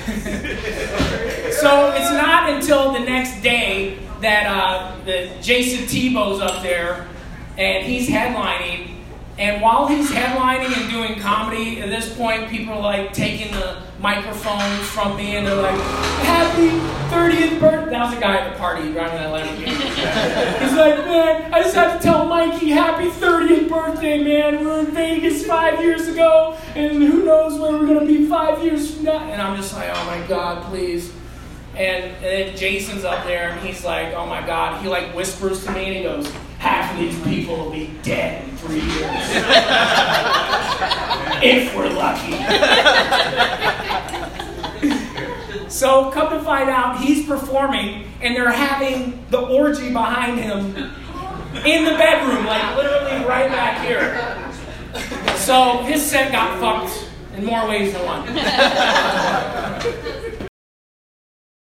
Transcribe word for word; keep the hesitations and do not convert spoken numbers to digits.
So it's not until the next day that uh, the Jason Tebow's up there, and he's headlining. And while he's headlining and doing comedy, at this point, people are like taking the microphones from me, and they're like, "Happy thirtieth birthday!" That was a guy at the party driving that Lamborghini. He's like, "Man, I just have to tell Mikey, happy thirtieth birthday, man. We're in Vegas five years ago, and who knows where we're gonna be five years from now." And I'm just like, "Oh my God, please." And, and then Jason's up there, and he's like, "Oh my God." He like whispers to me, and he goes, "Half of these people will be dead in three years. If we're lucky." So come to find out, he's performing, and they're having the orgy behind him in the bedroom, like literally right back here. So his set got fucked in more ways than one.